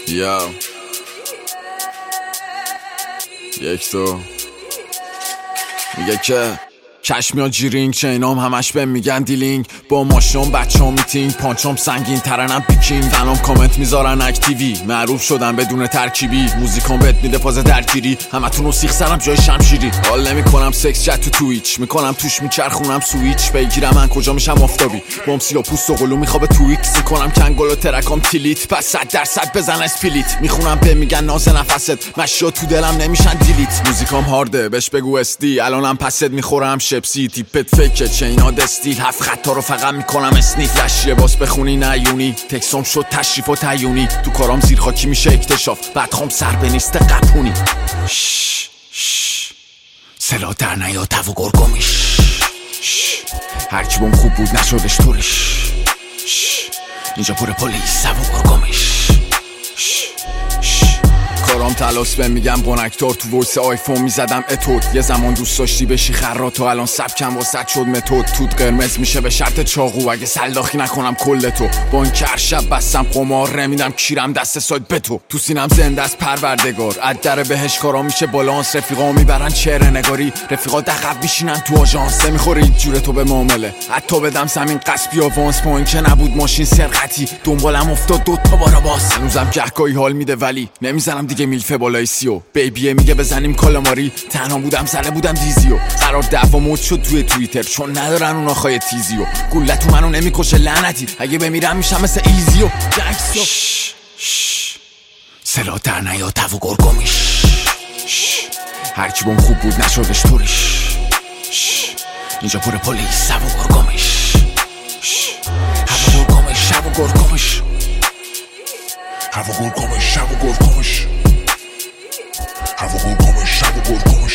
یا یک تو میگه که چشمیان جیرینگ چینام همش بهم میگن دیلینگ با ماشون بچه‌ها میتینگ پانچام سنگین ترنم پیکینگ تنام کامنت میذارن اکتیوی معروف شدن بدون ترکیبی موزیکام بهت میده فاز درگیری همتون سیخ سرم جای شمشیری حال نمیکنم سکس چت تو تویچ میکنم توش میچرخونم سویچ بگیرم من کجا میشم آفتابی بام سیاه پوست و قلو میخوابه تو ایکس میکنم کنگل و ترکام تیلیت پس 100% بزن اسپلیت میخونم به میگن ناز نفست مشیا تو دلم نمیشن دیلیت موزیکام هارده بهش بگو استی الانم پست میخورم شپسی تیپت فیکه چینا دستیل هفت خطا رو فقط میکنم اسنیف لشیه باس بخونی نیونی تکسام شد تشریف و تیونی تو کارام زیر خاکی میشه اکتشاف بعد خوام سر به نیست قپونی سلا در نیا تو گرگومیش هرکی بوم خوب بود نشدش طورش اینجا پر پلیس و گرگومیش کارام تلاس بهم میگم بونکتار تو ویس آیفون میزدم اتود یه زمان دوست داشتی بشی خرات و الان سبکم واسط شد متد توت قرمز میشه به شرط چاقو اگه سلاخی نکنم کل تو بانک هر شب بستم قمار نمیدم کیرم دست سایت به تو سینم زنده از پروردگار از در بهش کارا میشه بالانس رفیقا میبرن چهره نگاری رفیقا دقب میشینن تو آژانس نمیخوره هیچ جوره تو به معامله حتی بدم زمین قصبی آوانس پوین که نبود ماشین سرقتی دنبالم افتاد دوتا بارا باز هنوزم گهگاهی حال میده ولی نمیزنم دیگه میلفه بالای سیو بیبیه میگه بزنیم کالاماری تنها بودم زنه بودم دیزیو قرار دعوا مود شد توی توییتر چون ندارن اون آخای تیزیو گوله تو منو نمیکشه لعنتی اگه بمیرم میشم مثل ایزیو جنگسو سلا در نیا تو گرگومیش هرکی بوم خوب بود نشدش طورش اینجا پر پلیس و گرگومیش هوا گرگومیش هوا گرگومیش هوا گرگومیش هوا گرگومیش هوا گرگومیش هوا گرگومیش